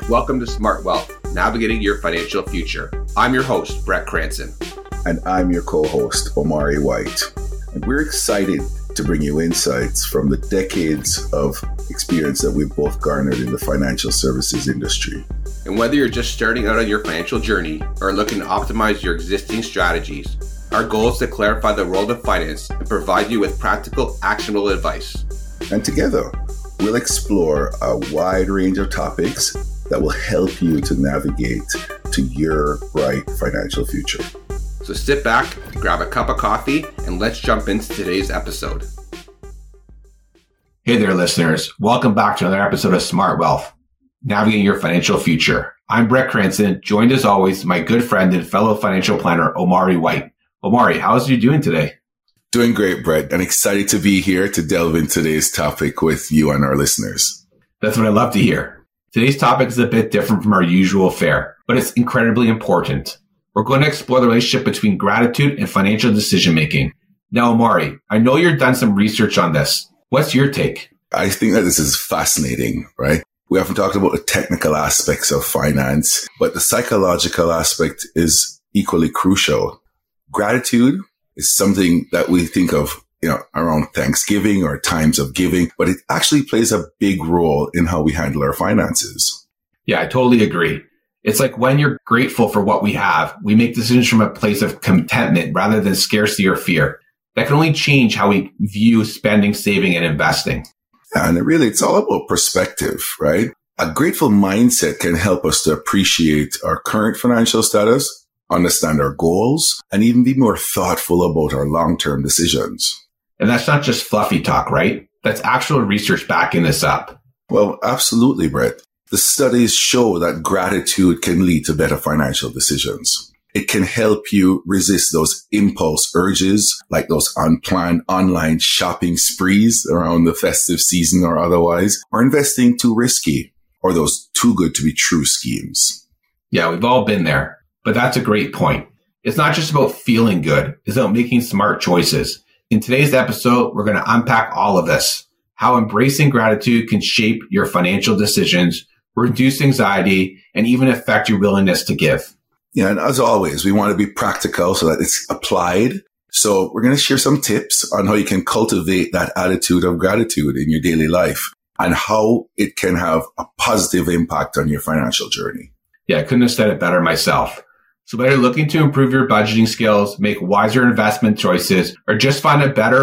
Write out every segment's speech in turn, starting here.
Welcome to Smart Wealth, navigating your financial future. I'm your host, Brett Cranston. And I'm your co-host, Omari White. And we're excited to bring you insights from the decades of experience that we've both garnered in the financial services industry. And whether you're just starting out on your financial journey or looking to optimize your existing strategies, our goal is to clarify the world of finance and provide you with practical, actionable advice. And together, we'll explore a wide range of topics that will help you to navigate to your bright financial future. So sit back, grab a cup of coffee, and let's jump into today's episode. Hey there, listeners. Welcome back to another episode of Smart Wealth, navigating your financial future. I'm Brett Cranston, joined as always by my good friend and fellow financial planner, Omari White. Omari, how's you doing today? Doing great, Brett, and excited to be here to delve into today's topic with you and our listeners. That's what I love to hear. Today's topic is a bit different from our usual fare, but it's incredibly important. We're going to explore the relationship between gratitude and financial decision-making. Now, Omari, I know you've done some research on this. What's your take? I think that this is fascinating, right? We often talk about the technical aspects of finance, but the psychological aspect is equally crucial. Gratitude is something that we think of, around Thanksgiving or times of giving, but it actually plays a big role in how we handle our finances. Yeah, I totally agree. It's like when you're grateful for what we have, we make decisions from a place of contentment rather than scarcity or fear. That can only change how we view spending, saving, and investing. Yeah, and it's all about perspective, right? A grateful mindset can help us to appreciate our current financial status, understand our goals, and even be more thoughtful about our long-term decisions. And that's not just fluffy talk, right? That's actual research backing this up. Well, absolutely, Brett. The studies show that gratitude can lead to better financial decisions. It can help you resist those impulse urges, like those unplanned online shopping sprees around the festive season or otherwise, or investing too risky, or those too good to be true schemes. Yeah, we've all been there, but that's a great point. It's not just about feeling good, it's about making smart choices. In today's episode, we're going to unpack all of this, how embracing gratitude can shape your financial decisions, reduce anxiety, and even affect your willingness to give. Yeah, and as always, we want to be practical so that it's applied. So we're going to share some tips on how you can cultivate that attitude of gratitude in your daily life and how it can have a positive impact on your financial journey. Yeah, I couldn't have said it better myself. So whether you're looking to improve your budgeting skills, make wiser investment choices, or just find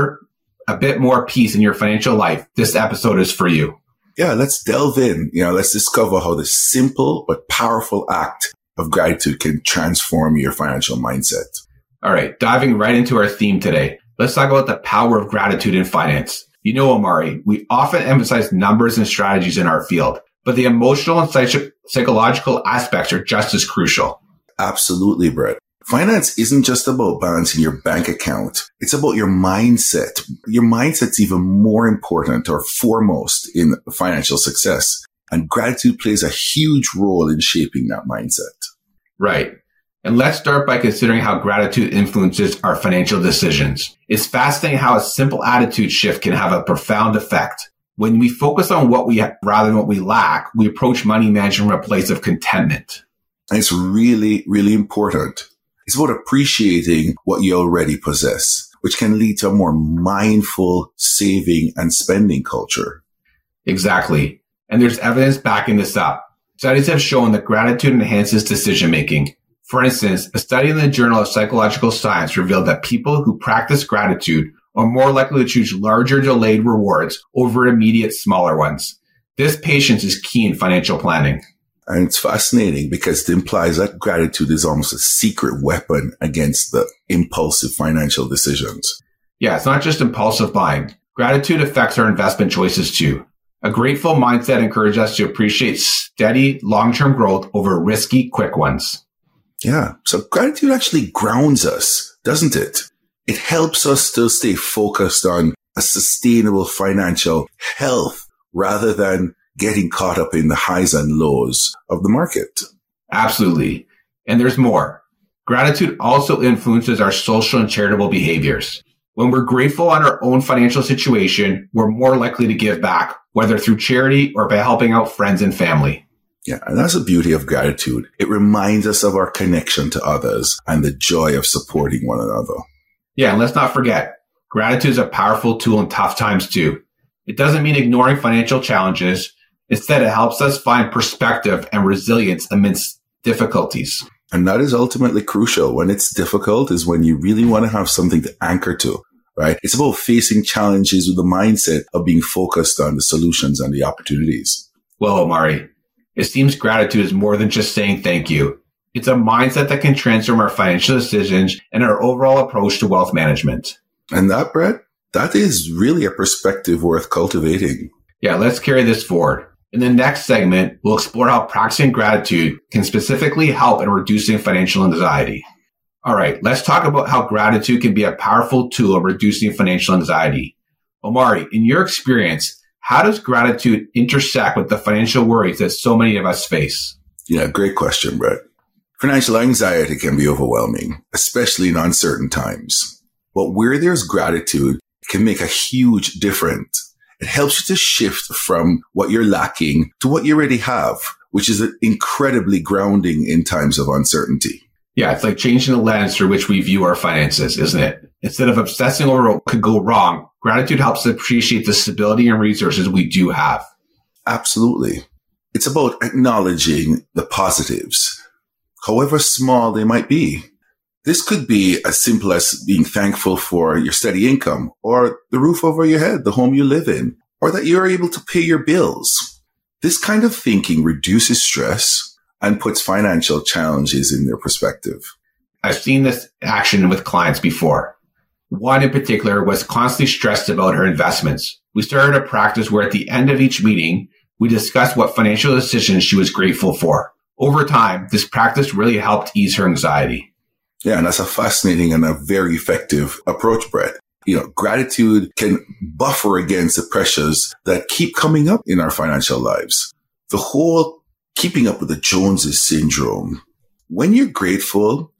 a bit more peace in your financial life, this episode is for you. Yeah, let's delve in. Let's discover how this simple but powerful act of gratitude can transform your financial mindset. All right, diving right into our theme today. Let's talk about the power of gratitude in finance. Omari, we often emphasize numbers and strategies in our field, but the emotional and psychological aspects are just as crucial. Absolutely, Brett. Finance isn't just about balancing your bank account. It's about your mindset. Your mindset's even more important or foremost in financial success. And gratitude plays a huge role in shaping that mindset. Right. And let's start by considering how gratitude influences our financial decisions. It's fascinating how a simple attitude shift can have a profound effect. When we focus on what we have rather than what we lack, we approach money management from a place of contentment. And it's really, really important. It's about appreciating what you already possess, which can lead to a more mindful saving and spending culture. Exactly. And there's evidence backing this up. Studies have shown that gratitude enhances decision-making. For instance, a study in the Journal of Psychological Science revealed that people who practice gratitude are more likely to choose larger delayed rewards over immediate smaller ones. This patience is key in financial planning. And it's fascinating because it implies that gratitude is almost a secret weapon against the impulsive financial decisions. Yeah, it's not just impulsive buying. Gratitude affects our investment choices too. A grateful mindset encourages us to appreciate steady, long-term growth over risky, quick ones. Yeah, so gratitude actually grounds us, doesn't it? It helps us to stay focused on a sustainable financial health rather than getting caught up in the highs and lows of the market. Absolutely. And there's more. Gratitude also influences our social and charitable behaviors. When we're grateful on our own financial situation, we're more likely to give back, whether through charity or by helping out friends and family. Yeah, and that's the beauty of gratitude. It reminds us of our connection to others and the joy of supporting one another. Yeah, and let's not forget, gratitude is a powerful tool in tough times too. It doesn't mean ignoring financial challenges. Instead, it helps us find perspective and resilience amidst difficulties. And that is ultimately crucial. When it's difficult is when you really want to have something to anchor to, right? It's about facing challenges with the mindset of being focused on the solutions and the opportunities. Well, Omari, it seems gratitude is more than just saying thank you. It's a mindset that can transform our financial decisions and our overall approach to wealth management. And that, Brett, that is really a perspective worth cultivating. Yeah, let's carry this forward. In the next segment, we'll explore how practicing gratitude can specifically help in reducing financial anxiety. All right, let's talk about how gratitude can be a powerful tool in reducing financial anxiety. Omari, in your experience, how does gratitude intersect with the financial worries that so many of us face? Yeah, great question, Brett. Financial anxiety can be overwhelming, especially in uncertain times. But where there's gratitude, it can make a huge difference. It helps you to shift from what you're lacking to what you already have, which is incredibly grounding in times of uncertainty. Yeah, it's like changing the lens through which we view our finances, isn't it? Instead of obsessing over what could go wrong, gratitude helps us appreciate the stability and resources we do have. Absolutely. It's about acknowledging the positives, however small they might be. This could be as simple as being thankful for your steady income or the roof over your head, the home you live in, or that you're able to pay your bills. This kind of thinking reduces stress and puts financial challenges in their perspective. I've seen this action with clients before. One in particular was constantly stressed about her investments. We started a practice where at the end of each meeting, we discussed what financial decisions she was grateful for. Over time, this practice really helped ease her anxiety. Yeah, and that's a fascinating and a very effective approach, Brett. Gratitude can buffer against the pressures that keep coming up in our financial lives. The whole keeping up with the Joneses syndrome. When you're grateful,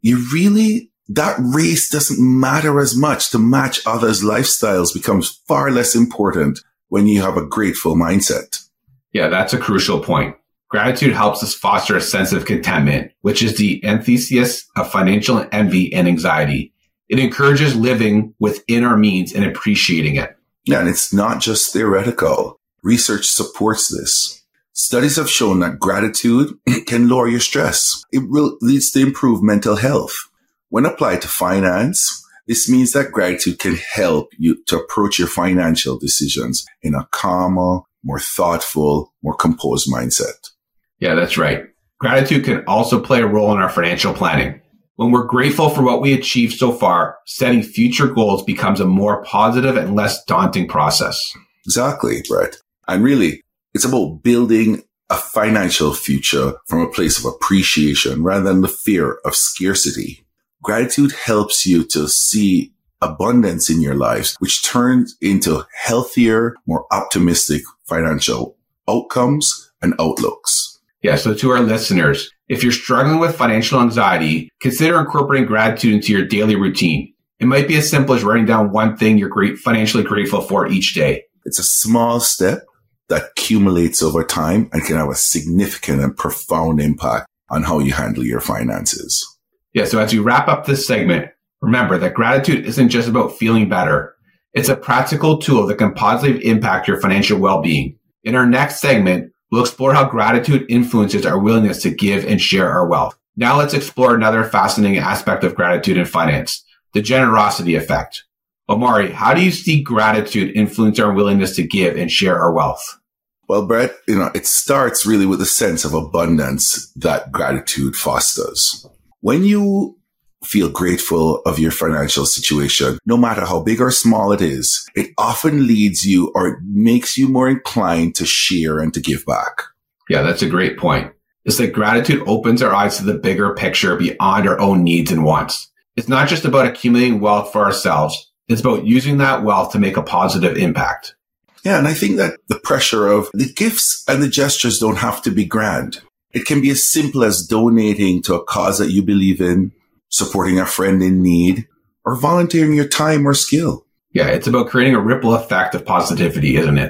that race doesn't matter as much. To match others' lifestyles becomes far less important when you have a grateful mindset. Yeah, that's a crucial point. Gratitude helps us foster a sense of contentment, which is the antithesis of financial envy and anxiety. It encourages living within our means and appreciating it. Yeah, and it's not just theoretical. Research supports this. Studies have shown that gratitude can lower your stress. It leads to improved mental health. When applied to finance, this means that gratitude can help you to approach your financial decisions in a calmer, more thoughtful, more composed mindset. Yeah, that's right. Gratitude can also play a role in our financial planning. When we're grateful for what we achieved so far, setting future goals becomes a more positive and less daunting process. Exactly, Brett. And really, it's about building a financial future from a place of appreciation rather than the fear of scarcity. Gratitude helps you to see abundance in your lives, which turns into healthier, more optimistic financial outcomes and outlooks. Yeah, so to our listeners, if you're struggling with financial anxiety, consider incorporating gratitude into your daily routine. It might be as simple as writing down one thing you're financially grateful for each day. It's a small step that accumulates over time and can have a significant and profound impact on how you handle your finances. Yeah, so as we wrap up this segment, remember that gratitude isn't just about feeling better. It's a practical tool that can positively impact your financial well-being. In our next segment, we'll explore how gratitude influences our willingness to give and share our wealth. Now let's explore another fascinating aspect of gratitude in finance, the generosity effect. Omari, how do you see gratitude influence our willingness to give and share our wealth? Well, Brett, it starts really with a sense of abundance that gratitude fosters. When you feel grateful of your financial situation, no matter how big or small it is, it often leads you or makes you more inclined to share and to give back. Yeah, that's a great point. It's like gratitude opens our eyes to the bigger picture beyond our own needs and wants. It's not just about accumulating wealth for ourselves. It's about using that wealth to make a positive impact. Yeah, and I think that the pressure of the gifts and the gestures don't have to be grand. It can be as simple as donating to a cause that you believe in, supporting a friend in need, or volunteering your time or skill. Yeah, it's about creating a ripple effect of positivity, isn't it?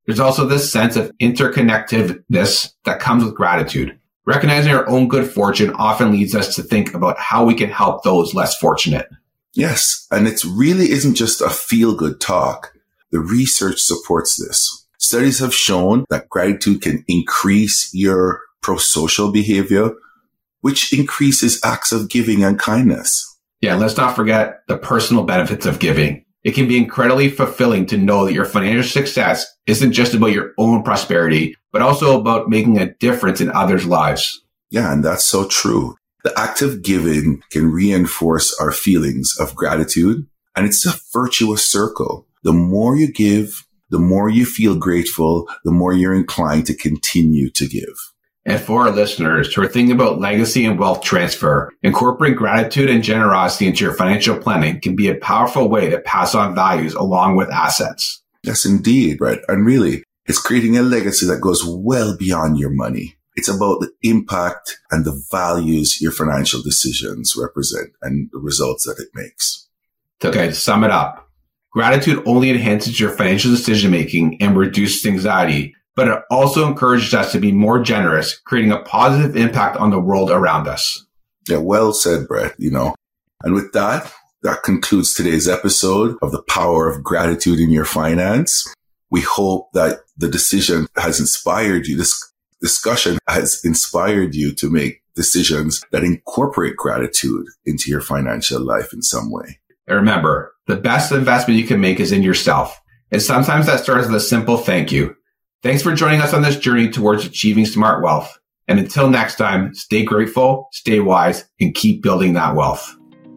There's also this sense of interconnectedness that comes with gratitude. Recognizing our own good fortune often leads us to think about how we can help those less fortunate. Yes, and it really isn't just a feel-good talk. The research supports this. Studies have shown that gratitude can increase your pro-social behavior, which increases acts of giving and kindness. Yeah, let's not forget the personal benefits of giving. It can be incredibly fulfilling to know that your financial success isn't just about your own prosperity, but also about making a difference in others' lives. Yeah, and that's so true. The act of giving can reinforce our feelings of gratitude, and it's a virtuous circle. The more you give, the more you feel grateful, the more you're inclined to continue to give. And for our listeners who are thinking about legacy and wealth transfer, incorporating gratitude and generosity into your financial planning can be a powerful way to pass on values along with assets. Yes, indeed, right? And really, it's creating a legacy that goes well beyond your money. It's about the impact and the values your financial decisions represent and the results that it makes. Okay, to sum it up, gratitude only enhances your financial decision-making and reduces anxiety, but it also encourages us to be more generous, creating a positive impact on the world around us. Yeah, well said, Brett, And with that concludes today's episode of The Power of Gratitude in Your Finance. We hope that the decision has inspired you. This discussion has inspired you to make decisions that incorporate gratitude into your financial life in some way. And remember, the best investment you can make is in yourself. And sometimes that starts with a simple thank you. Thanks for joining us on this journey towards achieving smart wealth. And until next time, stay grateful, stay wise, and keep building that wealth.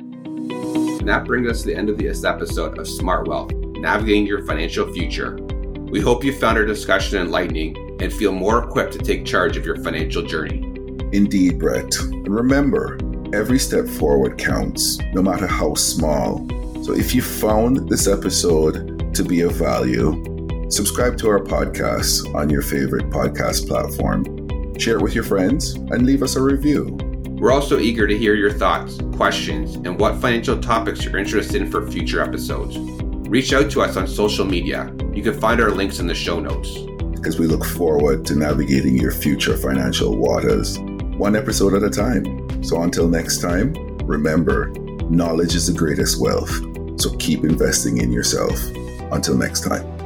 And that brings us to the end of this episode of Smart Wealth, Navigating Your Financial Future. We hope you found our discussion enlightening and feel more equipped to take charge of your financial journey. Indeed, Brett. And remember, every step forward counts, no matter how small. So if you found this episode to be of value, subscribe to our podcast on your favorite podcast platform. Share it with your friends and leave us a review. We're also eager to hear your thoughts, questions, and what financial topics you're interested in for future episodes. Reach out to us on social media. You can find our links in the show notes. Because we look forward to navigating your future financial waters, one episode at a time. So until next time, remember, knowledge is the greatest wealth. So keep investing in yourself. Until next time.